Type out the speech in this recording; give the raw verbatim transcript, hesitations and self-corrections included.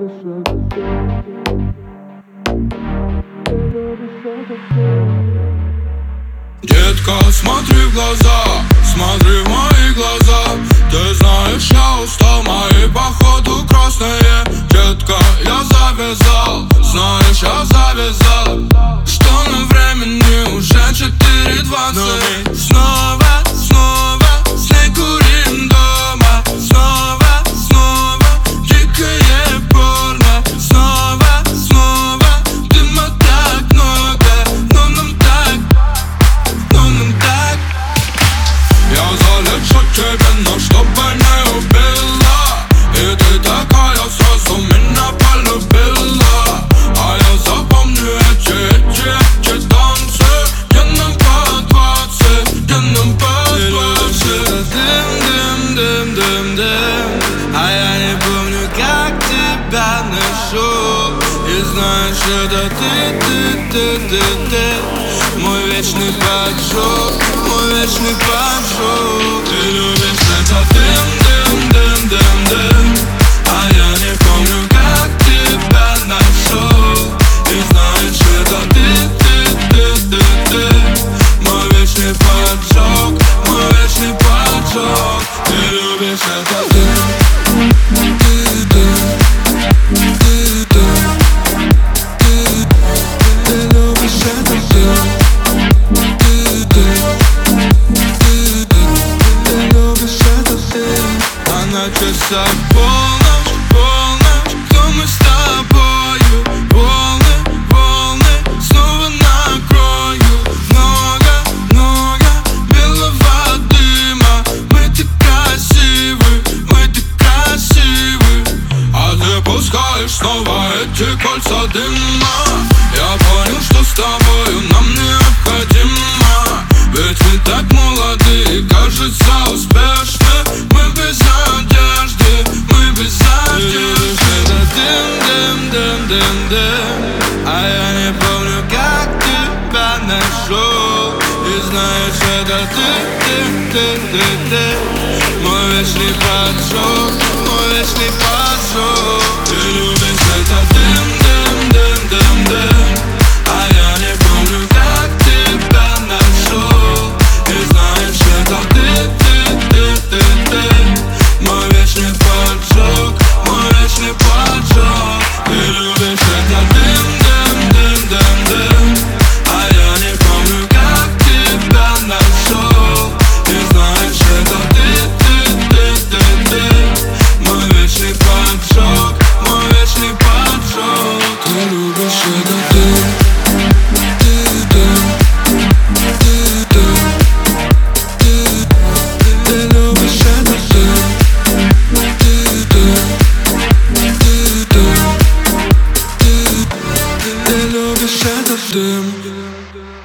любишь этот дым. Ты любишь этот дым. Детка, смотри в глаза, смотри в мои глаза. Ты знаешь, я устал, мои походу красные. Детка, я завязал, знаешь, я завязал. Что на времени уже четыре двадцать. Но мы снова, снова с ней курим дома. Снова, снова дикое порно. Снова, снова дыма так много. Но нам так, но нам так. Я залечу тебя, но чтобы не убила. И ты такая сразу меня полюбила. А я запомню эти, эти, эти танцы. Где нам по двадцать, где нам по двадцать. Дым, дым, дым, дым, дым. А я не помню, как тебя ношу. И знаешь, это ты, ты, ты, ты, ты. Мой вечный поджог, мой вечный поджог. Ты любишь это дым, дым, дым, дым, дым. А я не помню, как тебя нашел. И знаешь, это ты, ты, ты, ты, ты. Мой вечный поджог, мой вечный поджог. Ты любишь это дым, ты, дым, ты, дым, ты, ты любишь это дым. На часах полночь, полночь. Кто мы с тобою? Волны, волны снова накрою. Много, много белого дыма. Мы так красивы, мы так красивы. А ты пускаешь снова эти кольца дыма. Я понял, что с тобою нам необходимо. Ведь мы так молоды и, кажется, успешны. Мы без одежды, мы без одежды. Это дым, дым, дым, дым, дым. А я не помню, как тебя нашел. И знаешь, это ты, ты, ты, ты, ты. Мой вечный поджог, мой вечный поджог. Ты любишь это дым, дым, дым, дым, дым. А я не помню, как тебя нашел. И знаешь, это ты, ты, ты, ты, ты. Мой вечный поджог, мой вечный поджог. Ты любишь это дым, дым, дым, дым, дым. А я не помню, как тебя нашел. И знаешь, это ты, ты, ты, ты, ты. Мой вечный поджог, мой вечный поджог. Ты любишь это дым. Ты любишь этот дым.